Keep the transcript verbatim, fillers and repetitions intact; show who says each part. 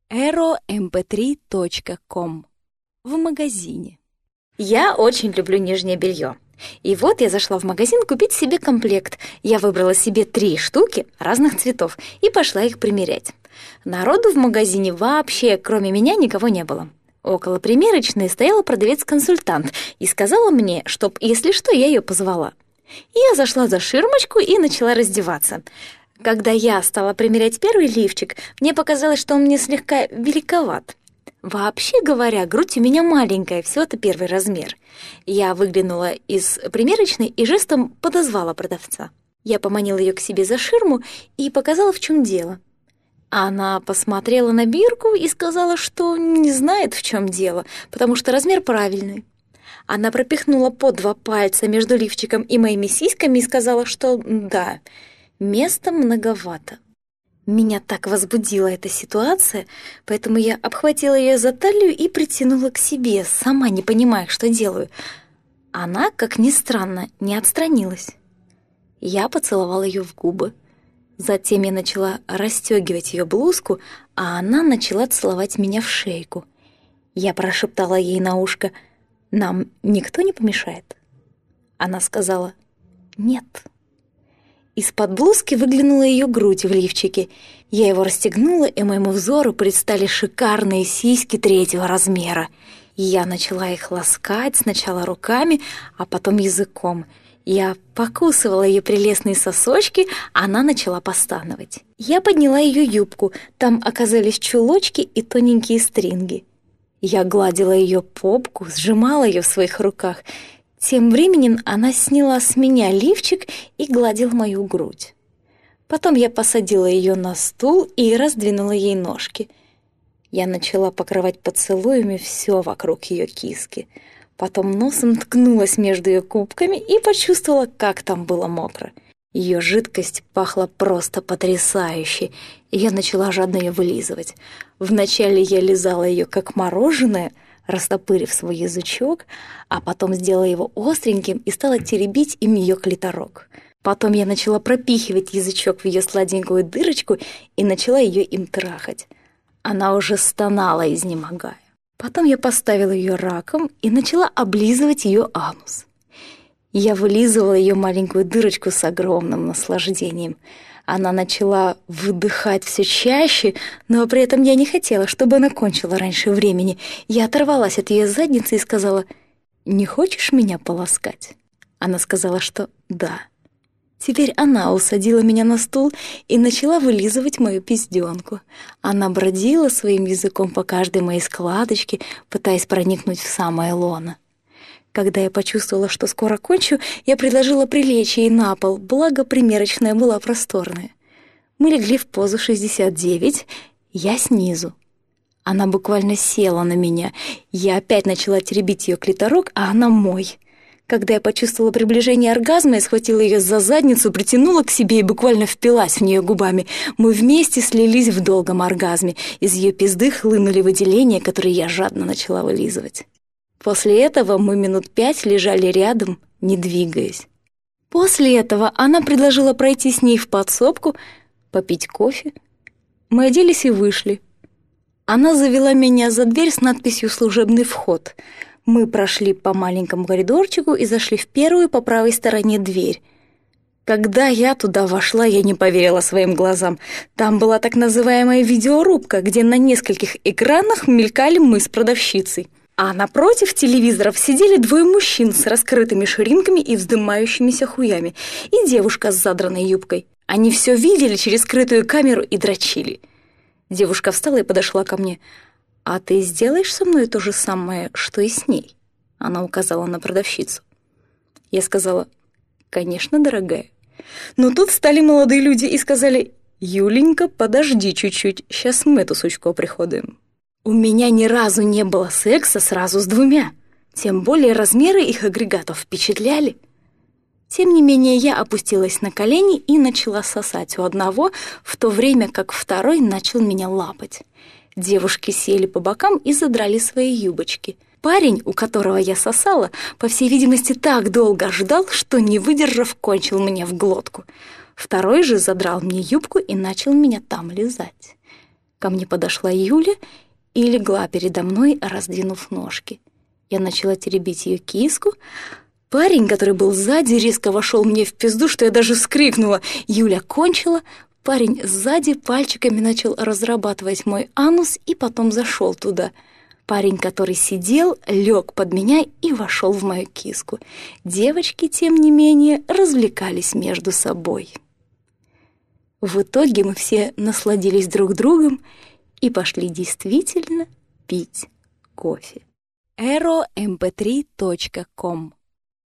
Speaker 1: эро эм пэ три точка ком. В магазине.
Speaker 2: Я очень люблю нижнее белье. И вот я зашла в магазин купить себе комплект. Я выбрала себе три штуки разных цветов и пошла их примерять. Народу в магазине вообще, кроме меня, никого не было. Около примерочной стояла продавец-консультант и сказала мне, чтоб, если что, я ее позвала. И я зашла за ширмочку и начала раздеваться. Когда я стала примерять первый лифчик, мне показалось, что он мне слегка великоват. Вообще говоря, грудь у меня маленькая, всего-то первый размер. Я выглянула из примерочной и жестом подозвала продавца. Я поманила ее к себе за ширму и показала, в чем дело. Она посмотрела на бирку и сказала, что не знает, в чем дело, потому что размер правильный. Она пропихнула по два пальца между лифчиком и моими сиськами и сказала, что да, места многовато. Меня так возбудила эта ситуация, поэтому я обхватила ее за талию и притянула к себе, сама не понимая, что делаю. Она, как ни странно, не отстранилась. Я поцеловала ее в губы. Затем я начала расстегивать ее блузку, а она начала целовать меня в шейку. Я прошептала ей на ушко: «Нам никто не помешает?» Она сказала: «Нет». Из-под блузки выглянула ее грудь в лифчике. Я его расстегнула, и моему взору предстали шикарные сиськи третьего размера. И я начала их ласкать сначала руками, а потом языком. Я покусывала ее прелестные сосочки, а она начала постановать. Я подняла ее юбку, там оказались чулочки и тоненькие стринги. Я гладила ее попку, сжимала ее в своих руках. Тем временем она сняла с меня лифчик и гладила мою грудь. Потом я посадила ее на стул и раздвинула ей ножки. Я начала покрывать поцелуями все вокруг ее киски. Потом носом ткнулась между ее кубками и почувствовала, как там было мокро. Ее жидкость пахла просто потрясающе, и я начала жадно ее вылизывать. Вначале я лизала ее как мороженое, растопырив свой язычок, а потом сделала его остреньким и стала теребить им ее клиторок. Потом я начала пропихивать язычок в ее сладенькую дырочку и начала ее им трахать. Она уже стонала, изнемогая. Потом я поставила ее раком и начала облизывать ее анус. Я вылизывала ее маленькую дырочку с огромным наслаждением. Она начала выдыхать все чаще, но при этом я не хотела, чтобы она кончила раньше времени. Я оторвалась от ее задницы и сказала: «Не хочешь меня поласкать?» Она сказала, что да. Теперь она усадила меня на стул и начала вылизывать мою пиздёнку. Она бродила своим языком по каждой моей складочке, пытаясь проникнуть в самое лоно. Когда я почувствовала, что скоро кончу, я предложила прилечь ей на пол, благо примерочная была просторная. Мы легли в позу шестьдесят девять, я снизу. Она буквально села на меня. Я опять начала теребить ее клиторок, а она мой. Когда я почувствовала приближение оргазма, я схватила ее за задницу, притянула к себе и буквально впилась в нее губами. Мы вместе слились в долгом оргазме. Из ее пизды хлынули выделения, которые я жадно начала вылизывать. После этого мы минут пять лежали рядом, не двигаясь. После этого она предложила пройти с ней в подсобку, попить кофе. Мы оделись и вышли. Она завела меня за дверь с надписью «Служебный вход». Мы прошли по маленькому коридорчику и зашли в первую по правой стороне дверь. Когда я туда вошла, я не поверила своим глазам. Там была так называемая видеорубка, где на нескольких экранах мелькали мы с продавщицей. А напротив телевизоров сидели двое мужчин с раскрытыми ширинками и вздымающимися хуями, и девушка с задранной юбкой. Они все видели через скрытую камеру и дрочили. Девушка встала и подошла ко мне. «А ты сделаешь со мной то же самое, что и с ней?» Она указала на продавщицу. Я сказала: «Конечно, дорогая». Но тут встали молодые люди и сказали: «Юленька, подожди чуть-чуть, сейчас мы эту сучку оприходуем». У меня ни разу не было секса сразу с двумя, тем более размеры их агрегатов впечатляли. Тем не менее, я опустилась на колени и начала сосать у одного, в то время как второй начал меня лапать. Девушки сели по бокам и задрали свои юбочки. Парень, у которого я сосала, по всей видимости, так долго ждал, что, не выдержав, кончил мне в глотку. Второй же задрал мне юбку и начал меня там лизать. Ко мне подошла Юля и легла передо мной, раздвинув ножки. Я начала теребить ее киску. Парень, который был сзади, резко вошел мне в пизду, что я даже вскрикнула. Юля кончила. Парень сзади пальчиками начал разрабатывать мой анус и потом зашел туда. Парень, который сидел, лег под меня и вошел в мою киску. Девочки, тем не менее, развлекались между собой. В итоге мы все насладились друг другом и пошли действительно пить кофе.
Speaker 1: эро эм пэ три точка ком